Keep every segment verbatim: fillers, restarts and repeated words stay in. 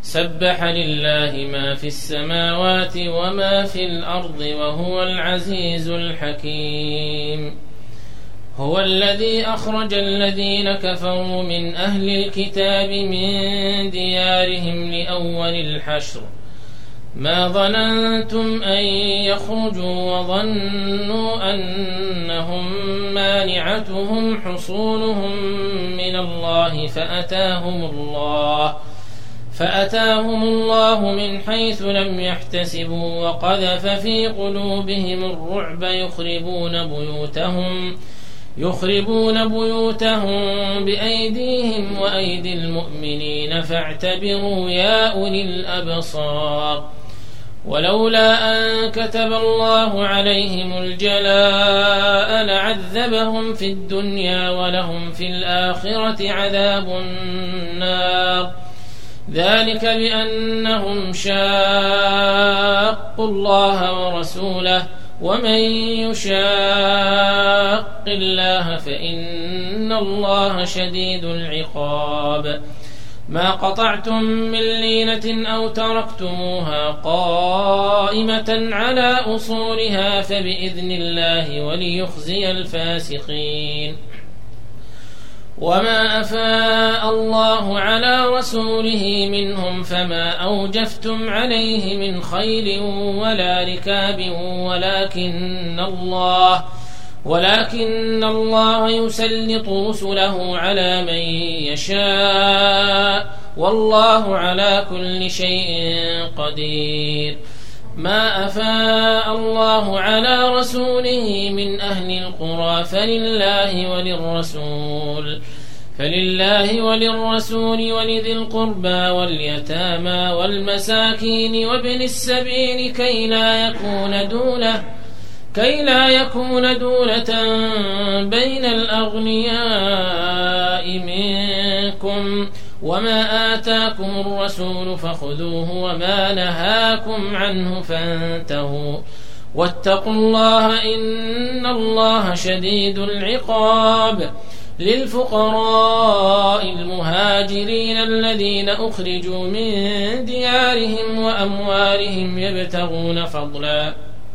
سبح لله ما في السماوات وما في الأرض وهو العزيز الحكيم. هو الذي أخرج الذين كفروا من أهل الكتاب من ديارهم لأول الحشر ما ظننتم أن يخرجوا وظنوا أنهم مانعتهم حصونهم من الله فأتاهم الله فأتاهم الله من حيث لم يحتسبوا وقذف في قلوبهم الرعب يخربون بيوتهم يخربون بيوتهم بأيديهم وأيدي المؤمنين فاعتبروا يا أولي الأبصار. ولولا أن كتب الله عليهم الجلاء لعذبهم في الدنيا ولهم في الآخرة عذاب النار ذلك بأنهم شاقوا الله ورسوله ومن يشاق الله فإن الله شديد العقاب. ما قطعتم من لينة أو تركتموها قائمة على أصولها فبإذن الله وليخزي الفاسقين. وما أفاء الله على رسوله منهم فما أوجفتم عليه من خيل ولا ركاب ولكن الله ولكن الله يسلط رسله على من يشاء والله على كل شيء قدير. ما أفاء الله على رسوله من أهل القرى فلله وللرسول فلله وللرسول ولذي القربى واليتامى والمساكين وابن السبيل كي لا يكون دولة كي لا يكون دولة بين الأغنياء منكم وما آتاكم الرسول فخذوه وما نهاكم عنه فانتهوا واتقوا الله إن الله شديد العقاب. للفقراء المهاجرين الذين أخرجوا من ديارهم وأموالهم يبتغون فضلا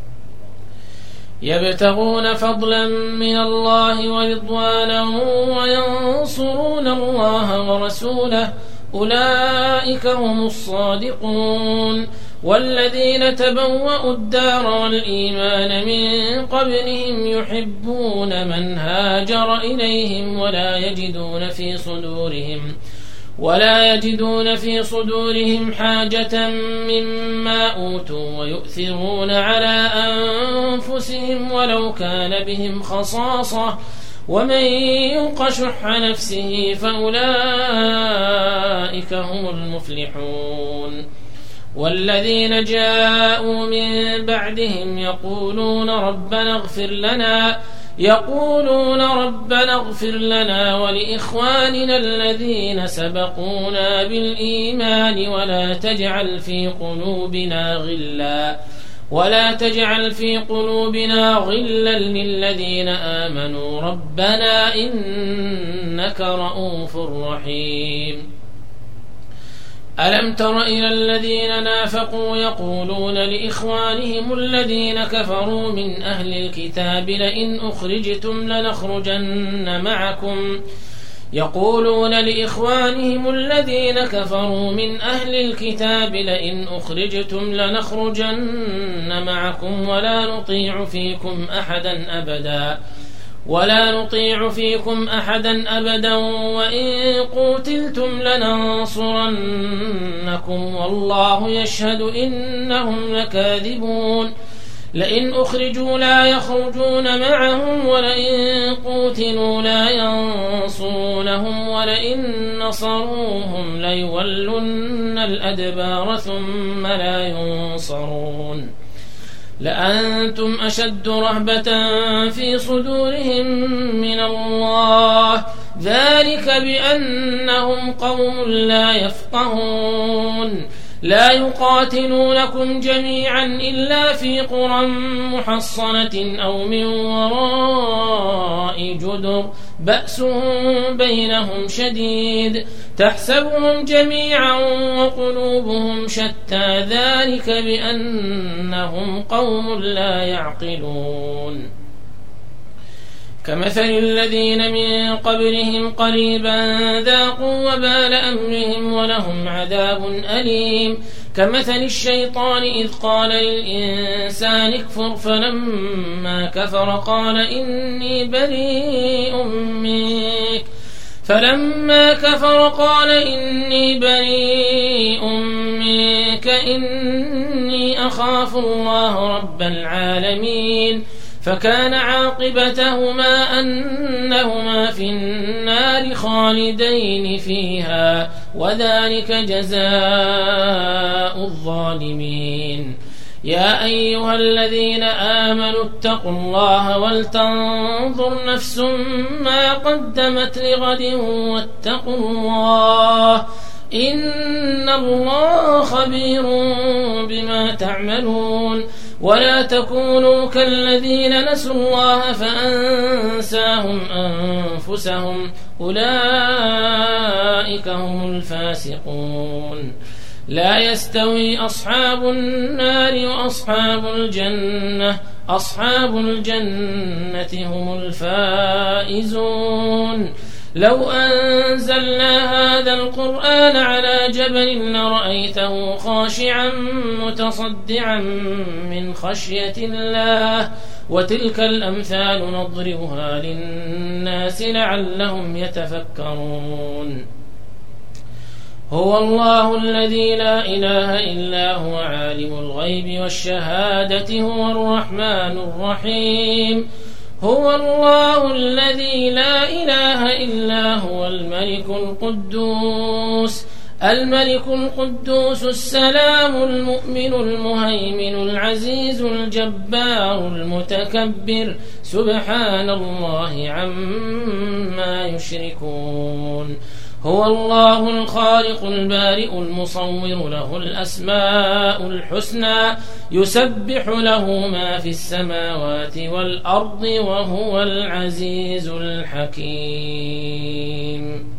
يبتغون فضلا من الله ورضوانا وينصرون الله ورسوله أولئك هم الصادقون. والذين تبوأوا الدار والإيمان من قبلهم يحبون من هاجر إليهم ولا يجدون في صدورهم ولا يجدون في صدورهم حاجة مما أوتوا ويؤثرون على أنفسهم ولو كان بهم خصاصة ومن يوق شح نفسه فأولئك هم المفلحون. والذين جاءوا من بعدهم يقولون ربنا اغفر لنا يقولون ربنا اغفر لنا ولإخواننا الذين سبقونا بالإيمان ولا تجعل في قلوبنا غلا ولا تجعل في قلوبنا غلا للذين آمنوا ربنا إنك رؤوف رحيم. ألم تر إلى الذين نافقوا يقولون لإخوانهم الذين كفروا من أهل الكتاب لئن أخرجتم لنخرجن معكم يقولون لإخوانهم الذين كفروا من أهل الكتاب لئن أخرجتم لنخرجن معكم ولا نطيع فيكم أحدا أبدا ولا نطيع فيكم أحدا أبدا وإن قوتلتم لننصرنكم والله يشهد إنهم لكاذبون. لئن أخرجوا لا يخرجون معهم ولئن قوتلوا لا ينصرونهم ولئن نصروهم ليولن الأدبار ثم لا ينصرون. لأنتم أشد رهبة في صدورهم من الله ذلك بأنهم قوم لا يفقهون. لا يقاتلونكم جميعا إلا في قرى محصنة أو من وراء جدر بأسهم بينهم شديد تحسبهم جميعا وقلوبهم شتى ذلك بأنهم قوم لا يعقلون كمثل الذين من قبلهم قريبا ذاقوا وبال أمرهم ولهم عذاب أليم كمثل الشيطان إذ قال للإنسان اكفر فلما كفر قال إني بريء منك فلما كفر قال إني بريء منك إني أخاف الله رب العالمين فكان عاقبتهما أنهما في النار خالدين فيها وذلك جزاء الظالمين يا أيها الذين آمنوا اتقوا الله ولتنظر نفس ما قدمت لغد واتقوا الله إن الله خبير بما تعملون ولا تكونوا كالذين نسوا الله فأنساهم أنفسهم أولئك هم الفاسقون لا يستوي أصحاب النار وأصحاب الجنة أصحاب الجنة هم الفائزون لو أنزلنا هذا القرآن على جبل لرأيته خاشعا متصدعا من خشية الله وتلك الأمثال نضربها للناس لعلهم يتفكرون هو الله الذي لا إله إلا هو عالم الغيب والشهادة هو الرحمن الرحيم هو الله الذي لا إله إلا هو الملك القدوس الملك القدوس السلام المؤمن المهيمن العزيز الجبار المتكبر سبحان الله عما يشركون هو الله الخالق البارئ المصور له الأسماء الحسنى يسبح له ما في السماوات والأرض وهو العزيز الحكيم